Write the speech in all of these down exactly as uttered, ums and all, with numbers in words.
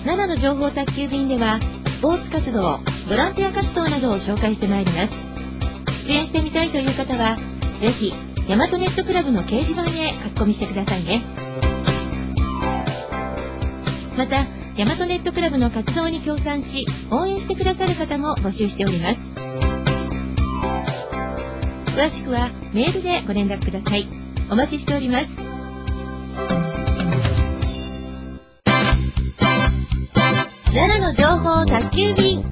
奈良の情報宅急便ではスポーツ活動、ボランティア活動などを紹介してまいります。出演してみたいという方はぜひ大和ネットクラブの掲示板へ書き込みしてくださいね。また大和ネットクラブの活動に協賛し応援してくださる方も募集しております。詳しくはメールでご連絡ください。お待ちしております。奈良の情報宅急便。さ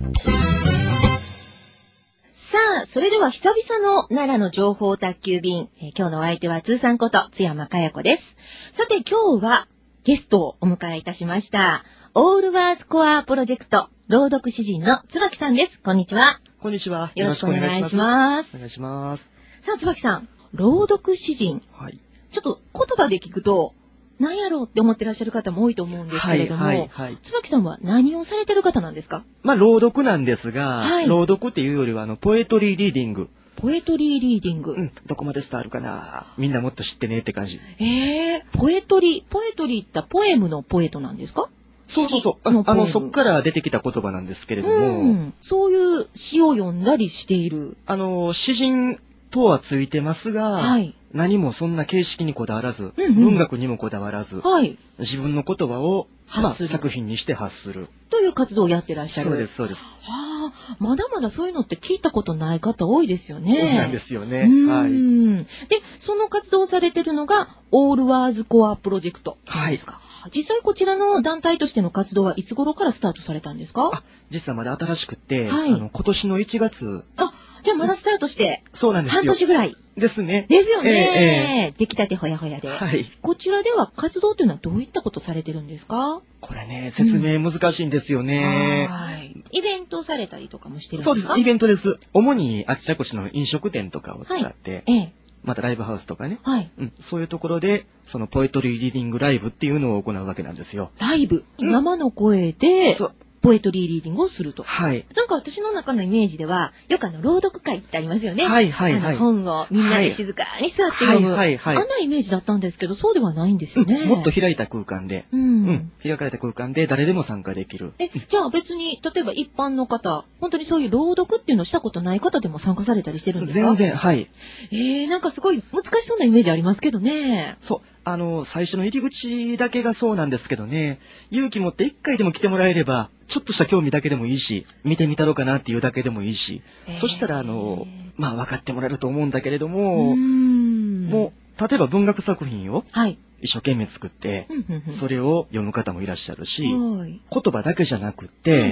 あ、それでは久々の奈良の情報宅急便、えー、今日のお相手は通産こと津山かや子です。さて今日はゲストをお迎えいたしました。オールワーズコアプロジェクト朗読詩人の椿さんです。こんにちは。 こんにちは。 よろしくお願いします。 お願いします。 さあ椿さん、朗読詩人、はい、ちょっと言葉で聞くと何やろうって思ってらっしゃる方も多いと思うんですけれども、はいはいはい、椿さんは何をされてる方なんですか？ まあ朗読なんですが、はい、朗読っていうよりはあのポエトリーリーディング。 ポエトリーリーディング。 うん、どこまで伝わるかな。みんなもっと知ってねって感じ。 えー、ポエトリー、ポエトリーってポエムのポエトなんですか？ そうそうそう。あの、あのそっから出てきた言葉なんですけれども、うん、 そういう詩を読んだりしている。 あの詩人とはついてますが、はい、何もそんな形式にこだわらず、うんうん、文学にもこだわらず、はい、自分の言葉を、まあ、作品にして発するという活動をやってらっしゃる。 そうですそうです。 はあ、まだまだそういうのって聞いたことない方多いですよね。 そうなんですよね。 はい。で、その活動をされているのがオールワーズコアプロジェクトですか。はい、実際こちらの団体としての活動はいつ頃からスタートされたんですか？ あ、実はまだ新しくて、はい、あの今年のいちがつ。 あ、じゃあまだスタートしてそうなんですよ。 半年ぐらいですね。 ですよね。えーえー、出来たてほやほやで、 はい。 こちらでは活動というのはどういったことされてるんですか？ これね、説明難しいんですよね。 うん、はい。イベントされたりとかもしてるんですか？ そうです。イベントです。主にあっちゃこちの飲食店とかを使って、はい、ええ、またライブハウスとかね、はい、うん、そういうところでそのポエトリーリーディングライブっていうのを行うわけなんですよ。 ライブ、うん、生の声でポエトリーリーディングをすると。はい。なんか私の中のイメージではよくあの朗読会ってありますよね。はいはいはい。あの本をみんなで静かに座って読む、はいはいはいはい、あんなイメージだったんですけどそうではないんですよね。 うん、もっと開いた空間で、うん、うん、開かれた空間で誰でも参加できる。 え、じゃあ別に例えば一般の方、本当にそういう朗読っていうのをしたことない方でも参加されたりしてるんですか？ 全然、はい。 えー、なんかすごい難しそうなイメージありますけどね。 そう。あの、最初の入り口だけがそうなんですけどね、勇気持って一回でも来てもらえれば、ちょっとした興味だけでもいいし、見てみたろうかなっていうだけでもいいし、えー、そしたら、あの、まあ分かってもらえると思うんだけれども、うーん、もう、例えば文学作品を一生懸命作って、はい、それを読む方もいらっしゃるし、はい、言葉だけじゃなくって、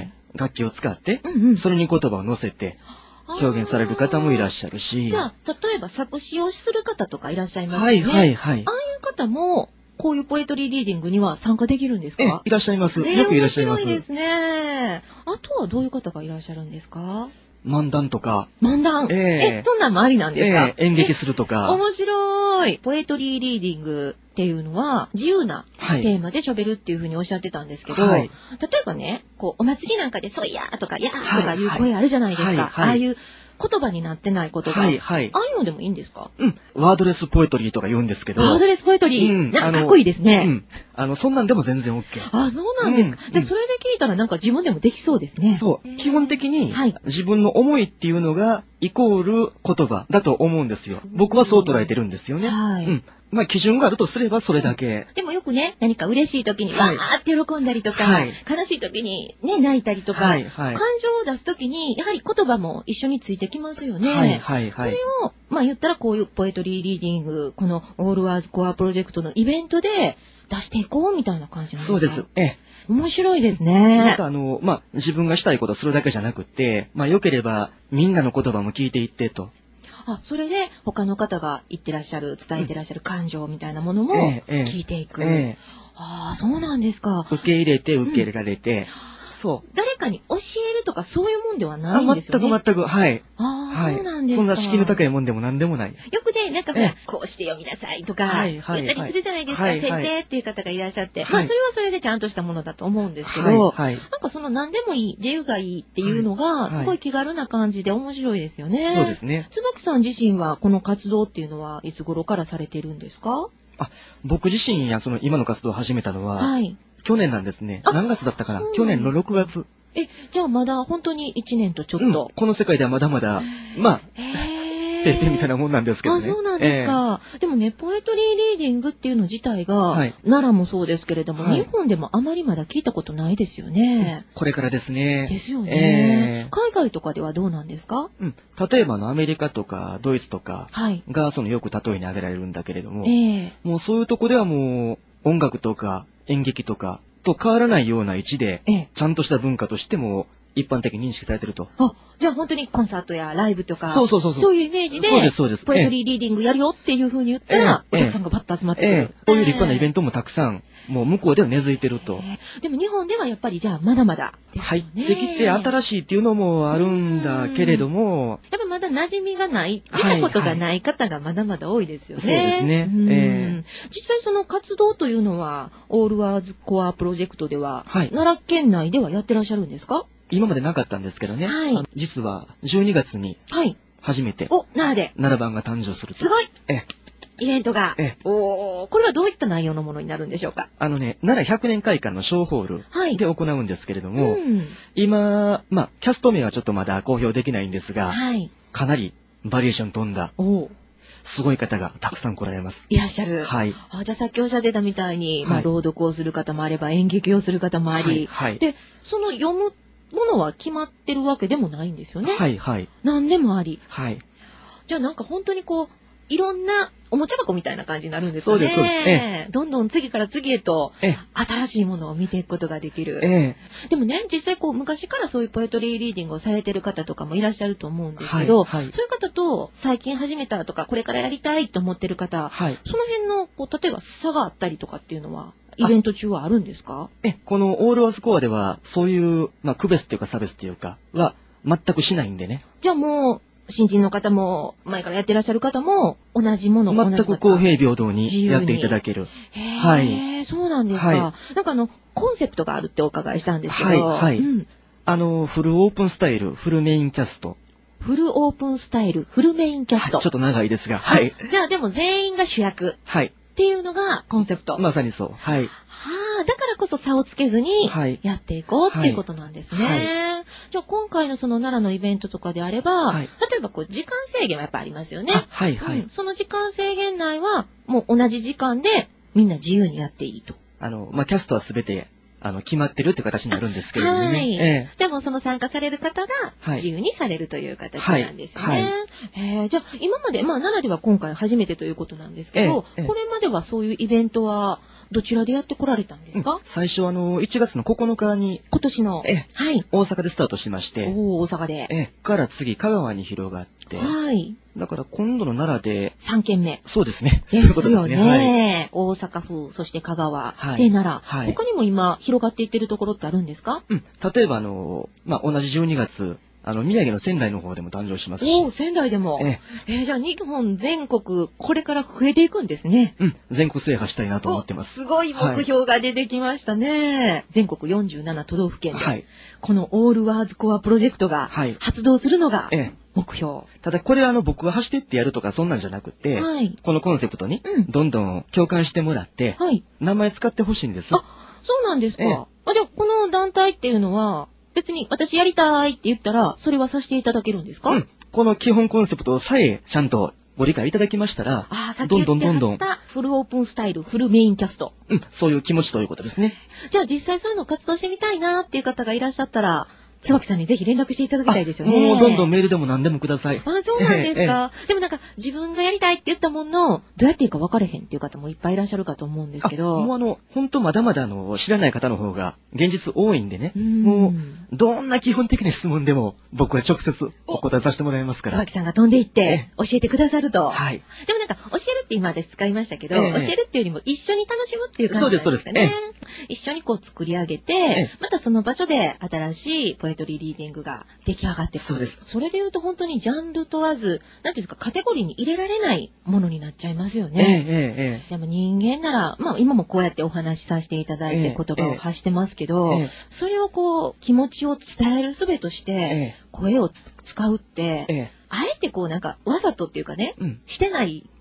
うん、楽器を使って、うんうん、それに言葉を乗せて、表現される方もいらっしゃるし。 じゃあ、例えば作詞をする方とかいらっしゃいますよね。はいはいはい。ああいう方も、こういうポエトリーリーディングには参加できるんですか？ え、いらっしゃいます。よくいらっしゃいます。 面白いですね。あとはどういう方がいらっしゃるんですか？ 漫談とか。 漫談、えー、え、そんなんもありなんですか？ えー、演劇するとか。 面白い。ポエトリーリーディングっていうのは自由なテーマで喋るっていうふうにおっしゃってたんですけど、はい、例えばね、こうお祭りなんかでそういやーとかやーとかいう声あるじゃないですか。はいはいはい、ああいう言葉になってない言葉、はいはい、ああいうのでもいいんですか？ うん、ワードレスポエトリーとか言うんですけど。 ワードレスポエトリー、うん、なんかかっこいいですね。 うん、あのそんなんでも全然 OK。 あ、そうなんですか。うん、じゃあそれで聞いたらなんか自分でもできそうですね。 そう、基本的に自分の思いっていうのがイコール言葉だと思うんですよ。僕はそう捉えてるんですよね。はい。うん。まあ基準があるとすればそれだけ。 でもよくね、何か嬉しい時にわーって喜んだりとか、はい、悲しい時にね泣いたりとか、はいはい、感情を出す時にやはり言葉も一緒についてきますよね。はいはいはい、それをまあ言ったらこういうポエトリーリーディング、このオールワーズコアプロジェクトのイベントで出していこうみたいな感じなんですか？ そうです。ええ。 面白いですね。 またあの、まあ、自分がしたいことをするだけじゃなくて、まあ、良ければみんなの言葉も聞いていってと。 あ、それで他の方が言ってらっしゃる、伝えてらっしゃる感情みたいなものも聞いていく。ええええ、ああ、そうなんですか。 受け入れて受け入れられて、うん、そう。 誰かに教えるとかそういうもんではないんですよね。 全く全く、はい。 ああ、はい、そうなんですか。 そんな敷居の高いもんでも何でもない。 よくね、なんかほら、こうして読みなさいとか、言ったりするじゃないですか、はいはい、先生っていう方がいらっしゃって、はい、まあそれはそれでちゃんとしたものだと思うんですけど、はいはい、なんかその何でもいい、自由がいいっていうのが、すごい気軽な感じで面白いですよね。 そうですね。 椿さん自身はこの活動っていうのはいつ頃からされてるんですか？ あ、僕自身やその今の活動を始めたのは、はい、 去年なんですね。何月だったかな。去年のろくがつ。 え、じゃあまだ本当にいちねんとちょっと。 うん、この世界ではまだまだ、まあ、ペーペーみたいなもんなんですけどね。 あ、そうなんですか。えー、でもね、ポエトリーリーディングっていうの自体が、はい、奈良もそうですけれども、はい、日本でもあまりまだ聞いたことないですよね。 これからですね。 ですよね。えー、海外とかではどうなんですか？ うん。例えばのアメリカとかドイツとかが、そのよく例えに挙げられるんだけれども、えー、もうそういうとこではもう音楽とか演劇とかと変わらないような位置で、えー、ちゃんとした文化としても一般的に認識されてると。 あ、じゃあ本当にコンサートやライブとか、 そうそうそうそう。 そういうイメージで、 そうですそうです。 ポエトリーリーディングやるよっていう風に言ったら、ええ、お客さんがバッと集まってくる。ええ、 こういう立派なイベントもたくさん、もう向こうでは根付いてると。 ええ、でも日本ではやっぱりじゃあまだまだ、 ね、入ってきて新しいっていうのもあるんだけれども、 やっぱまだ馴染みがない、見たことがない方がまだまだ多いですよね。 そうですね。 ええ、実際その活動というのは、オールワーズコアプロジェクトでは、はい、奈良県内ではやってらっしゃるんですか？ 今までなかったんですけどね。はい、実はじゅうにがつに初めて、 はい、お、奈良で奈良版が誕生すると。 すごい。 えイベントが。えおこれはどういった内容のものになるんでしょうか？ あのね、奈良ひゃくねん会館の小ホールで行うんですけれども、はい、うん、今、まあ、キャスト名はちょっとまだ公表できないんですが、はい、かなりバリエーション飛んだ。おすごい方がたくさん来られます。 いらっしゃる。はい。あ、じゃあさっきおっしゃってたみたいに、はい、まあ、朗読をする方もあれば演劇をする方もあり、はいはい、で、その読むものは決まってるわけでもないんですよね。はいはい。何でもあり。はい。じゃあなんか本当にこう、いろんなおもちゃ箱みたいな感じになるんですよね。そうです、そうです。ええ、どんどん次から次へと新しいものを見ていくことができる。ええ、でもね、実際こう昔からそういうポエトリーリーディングをされてる方とかもいらっしゃると思うんですけど、はいはい、そういう方と最近始めたとかこれからやりたいと思ってる方、はい、その辺のこう例えば差があったりとかっていうのはイベント中はあるんですか？ え、このオールワーズコアではそういう、まあ、区別っていうか差別っていうかは全くしないんでね。 じゃあもう新人の方も前からやってらっしゃる方も同じものを全く公平平等にやっていただける。 へはい。そうなんですか。はい、なんかあのコンセプトがあるってお伺いしたんですけど。 はいはい。うん、あのフルオープンスタイルフルメインキャスト。 フルオープンスタイルフルメインキャスト。 はい、ちょっと長いですが。はい。 じゃあでも全員が主役。はい。っていうのがコンセプト。 まさにそう。はい。はあ、だからこそ差をつけずにやっていこうっていうことなんですね。はいはい、じゃあ今回のその奈良のイベントとかであれば、はい、例えばこう時間制限はやっぱありますよね。はいはい、うん。その時間制限内はもう同じ時間でみんな自由にやっていいと。 あの、まあ、キャストはすべてあの決まってるっていう形になるんですけれどもね。はい。 えー、でもその参加される方が自由にされるという形なんですね。はいはい、えー、じゃあ今まで、まあ奈良では今回初めてということなんですけど、えーえー、これまではそういうイベントはどちらでやってこられたんですか？うん、 最初あのいちがつのここのかに今年の、 えはい、大阪でスタートしまして、 お大阪でえから次香川に広がって、はい、だから今度の奈良でさんけんめ。 そうですね。 ですよね。そういうことですね。はい、大阪府、そして香川、はい、で奈良、はい、他にも今広がっていってるところってあるんですか？ うん、例えばあの、まあ、同じじゅうにがつあの、宮城の仙台の方でも誕生しますし。 おお、仙台でも。ええー、じゃあ日本全国、これから増えていくんですね。 うん、全国制覇したいなと思ってます。 すごい目標が出てきましたね。はい、全国よんじゅうなな都道府県で、はい、このオールワーズコアプロジェクトが発動するのが目標。はい、 ただこれはあの、僕が走ってってやるとかそんなんじゃなくて、はい、このコンセプトにどんどん共感してもらって、はい、名前使ってほしいんです。 あ、そうなんですか。ええ、あ、じゃあこの団体っていうのは、別に私やりたいって言ったら、それはさせていただけるんですか？うん。 この基本コンセプトさえちゃんとご理解いただきましたら、 ああ、さっき言ってはったフルオープンスタイル、フルメインキャスト。 うん、そういう気持ちということですね。 じゃあ実際そういうの活動してみたいなっていう方がいらっしゃったら、椿さんにぜひ連絡していただきたいですよね。 もうどんどんメールでも何でもください。 あ、そうなんですか。ええ、でもなんか自分がやりたいって言ったものの、どうやっていいか分かれへんっていう方もいっぱいいらっしゃるかと思うんですけど。 もうあの、本当まだまだあの、知らない方の方が現実多いんでね。うもう、どんな基本的な質問でも僕は直接お答えさせてもらいますから。 椿さんが飛んでいって教えてくださると。はい。でもなんか教えるって今私使いましたけど、ええ、教えるっていうよりも一緒に楽しむっていう感じなんですかね。そうです、そうです。ええ、一緒にこう作り上げて、ええ、またその場所で新しいポエトリーリーディングが出来上がってくる。そうです。それで言うと本当にジャンル問わず、なんていうんですか、カテゴリーに入れられないものになっちゃいますよね。ええええ、でも人間なら、まあ今もこうやってお話しさせていただいて言葉を発してますけど、ええ、それをこう気持ちを伝える術として声を使うって、ええ、あえてこうなんかわざとっていうかね、うん、してない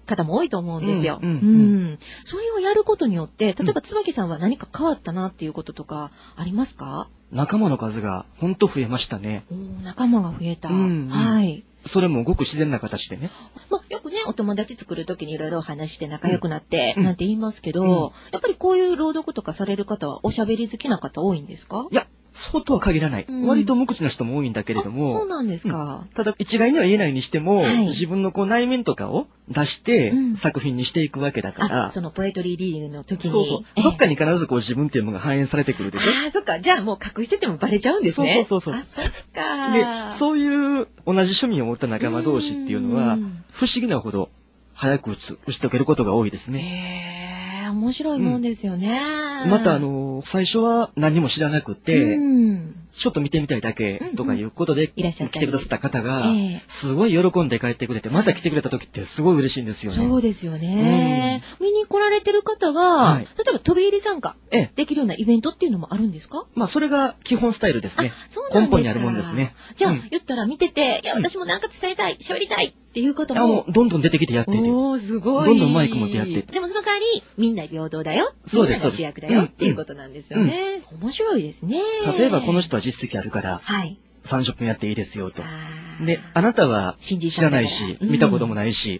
方も多いと思うんですよ。 うんうんうんうんそれをやることによって、例えば椿さんは何か変わったなっていうこととかありますか？ 仲間の数がほんと増えましたね。 おー仲間が増えた。 うんうんはい。 それもごく自然な形でね。 まあ、よくね、お友達作るときにいろいろお話して仲良くなって、 うんなんて言いますけど、 うんやっぱりこういう朗読とかされる方はおしゃべり好きな方多いんですか？ いや、そうとは限らない。 うん、 割と無口な人も多いんだけれども。 そうなんですか。 うん、ただ、一概には言えないにしても、 はい、 自分のこう内面とかを出して、作品にしていくわけだから。 そのポエトリーリーディングの時に。 そうそう。えー、どっかに必ずこう自分っていうものが反映されてくるでしょ。 ああ、そっか。じゃあもう隠しててもバレちゃうんですね。 そうそうそうそう。 あ、そっか。 で、そういう同じ趣味を持った仲間同士っていうのは、不思議なほど早く打ち解けることが多いですね。 へー、面白いもんですよね。 うん、またあの、最初は何も知らなくて、うんちょっと見てみたいだけとかいうことで、来てくださった方が、すごい喜んで帰ってくれて、また来てくれた時ってすごい嬉しいんですよね。 そうですよね。うん、見に来られてる方が、はい、例えば飛び入り参加できるようなイベントっていうのもあるんですか？ まあ、それが基本スタイルですね。根本にあるもんですね。 じゃあ、うん、言ったら見てて、いや、私もなんか伝えたい、喋りたいっていう方も。 あ、もう、どんどん出てきてやっていて。 おー、すごい。 どんどんマイク持ってやっていて。 でもその代わり、みんな平等だよ。 そうです。 みんなが主役だよっていうことなんですよね。うんうん、面白いですね。 例えばこの人は実績あるから、はい、さんじゅっぷんやっていいですよと。で、あなたは知らないし、見たこともないし、うん、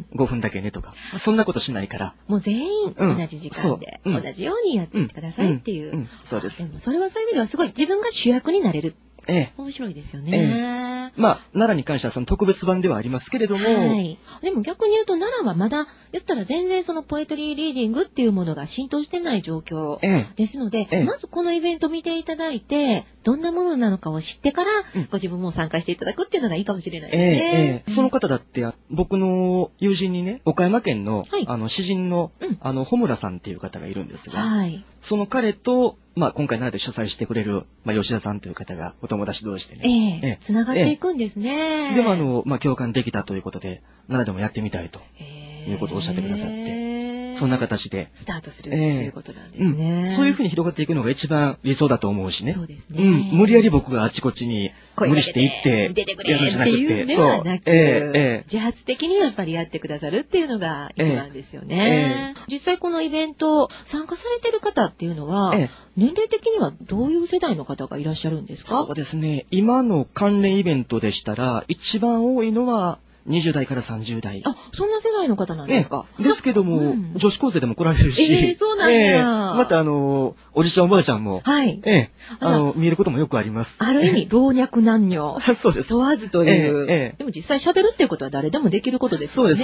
ごふんだけねとか、そんなことしないから。 もう全員同じ時間で、うん、同じようにやっていってくださいっていう。 うんうんうん、そうです。 でもそれはそういう意味ではすごい自分が主役になれる。ええ、面白いですよね。 ええ、まあ、奈良に関してはその特別版ではありますけれども。 はい。でも逆に言うと奈良はまだ、言ったら全然そのポエトリーリーディングっていうものが浸透してない状況ですので、ええ、まずこのイベント見ていただいて、どんなものなのかを知ってから、ご自分も参加していただくっていうのがいいかもしれないですね。 ええええ、その方だって、僕の友人にね、岡山県の、はい、あの、詩人の、うん、あの、穂村さんっていう方がいるんですが、はい、その彼と、まあ、今回奈良で主催してくれる、まあ、吉田さんという方がお友達同士でね。 ええ。つながっていくんですね。 ええ、でも、あの、まあ、共感できたということで、奈良でもやってみたいということをおっしゃってくださって、そんな形で。 スタートするということなんですね、 うん。そういうふうに広がっていくのが一番理想だと思うしね。 そうですね。 うん。無理やり僕があっちこっちに無理していって、 出てくれっていうのではなく、ええ、自発的にやっぱりやってくださるっていうのが一番ですよね。ええ、実際このイベント参加されてる方っていうのは、ええ、年齢的にはどういう世代の方がいらっしゃるんですか？ そうですね。今の関連イベントでしたら、一番多いのは、にじゅう代からさんじゅう代。 あ、そんな世代の方なんですか？ ええ、ですけども、うん、女子高生でも来られるし。 えー、そうなんだ、えー。 またあの、おじちゃんおばあちゃんも、はい。ええ、あの、見えることもよくあります。 ある意味、老若男女。 そうです。 問わずという。えーえー、でも実際喋るっていうことは誰でもできることですよね。 そうです。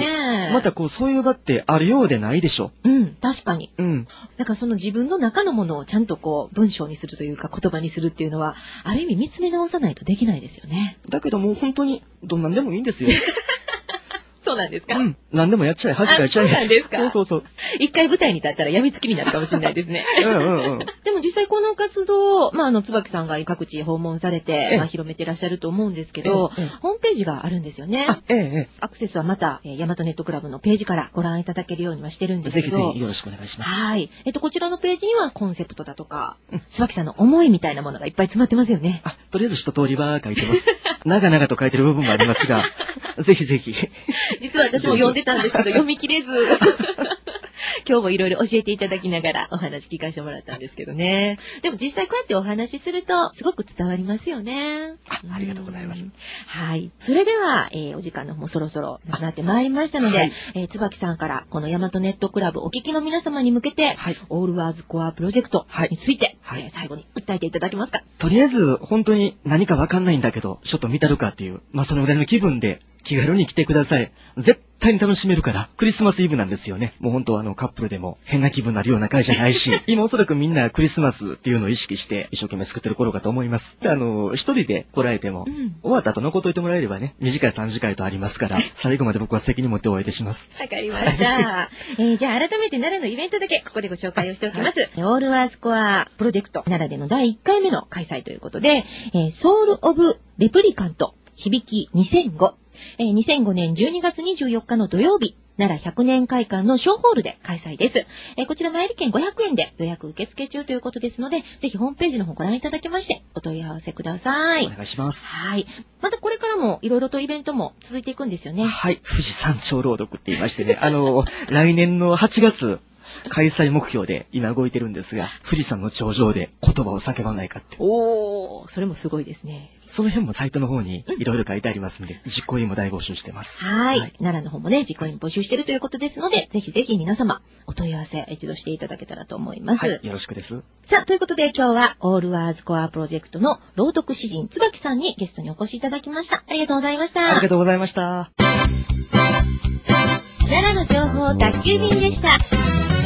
またこう、そういう場ってあるようでないでしょ。 うん、確かに。うん。だからその自分の中のものをちゃんとこう、文章にするというか言葉にするっていうのは、ある意味見つめ直さないとできないですよね。 だけどもう本当に、どんなんでもいいんですよ。 そうなんですか？ うん。何でもやっちゃえ、恥かいちゃえ。 そうなんですか？ そうそうそう。 一回舞台に立ったら病みつきになるかもしれないですね。 うんうんうん。 でも実際この活動、まあ、あの、椿さんが各地訪問されて、まあ、広めてらっしゃると思うんですけど、ホームページがあるんですよね。 あ、ええ、 アクセスはまた、えー、ヤマトネットクラブのページからご覧いただけるようにはしてるんですけど。 ぜひぜひよろしくお願いします。 はい。えっと、こちらのページにはコンセプトだとか、椿さんの思いみたいなものがいっぱい詰まってますよね。 あ、とりあえず一通りは書いてます。長々と書いてる部分もありますが、ぜひぜひ。 実は私も読んでたんですけど、読み切れず。今日もいろいろ教えていただきながらお話聞かせてもらったんですけどね。でも実際こうやってお話しするとすごく伝わりますよね。 あ、ありがとうございます。 はい。それでは、えー、お時間の方もそろそろなってまいりましたので、はい、えー、椿さんからこのヤマトネットクラブお聞きの皆様に向けて、はい、オールワーズコアプロジェクトについて、はい、えー、最後に訴えていただけますか？ とりあえず本当に何かわかんないんだけど、ちょっと見たるかっていう、まあそのぐらいの気分で気軽に来てください。絶対に楽しめるから。クリスマスイブなんですよね。もう本当はあのカップルでも変な気分になるような会じゃないし、今おそらくみんなクリスマスっていうのを意識して一生懸命作ってる頃かと思います。あの、一人で来られても、うん、終わった後残っといてもらえればね、に次会さん次会とありますから、最後まで僕は責任持ってお相手します。 わかりました。えー、じゃあ改めて奈良のイベントだけここでご紹介をしておきます。はい、オールワーズコアプロジェクト奈良でのだいいっかいめの開催ということで、えー、ソウルオブレプリカント響きにせんご。えー、にせんごねんじゅうにがつにじゅうよっかの土曜日奈良ひゃくねん会館の小ホールで開催です。えー、こちら前売り券ごひゃくえんで予約受付中ということですので、ぜひホームページの方ご覧いただきまして、お問い合わせください。 お願いします。 はい。またこれからもいろいろとイベントも続いていくんですよね。 はい。富士山頂朗読って言いましてね、あの、来年のはちがつ、開催目標で今動いてるんですが、富士山の頂上で言葉を叫ばないかって。 おー、それもすごいですね。 その辺もサイトの方にいろいろ書いてありますので、実行委員も大募集してます。 はい。はい、奈良の方もね、実行委員募集してるということですので、ぜひぜひ皆様、お問い合わせ一度していただけたらと思います。はい、 よろしくです。 さあ、ということで今日は、オールワーズコアプロジェクトの朗読詩人、椿さんにゲストにお越しいただきました。ありがとうございました。 ありがとうございました。 奈良の情報宅急便でした。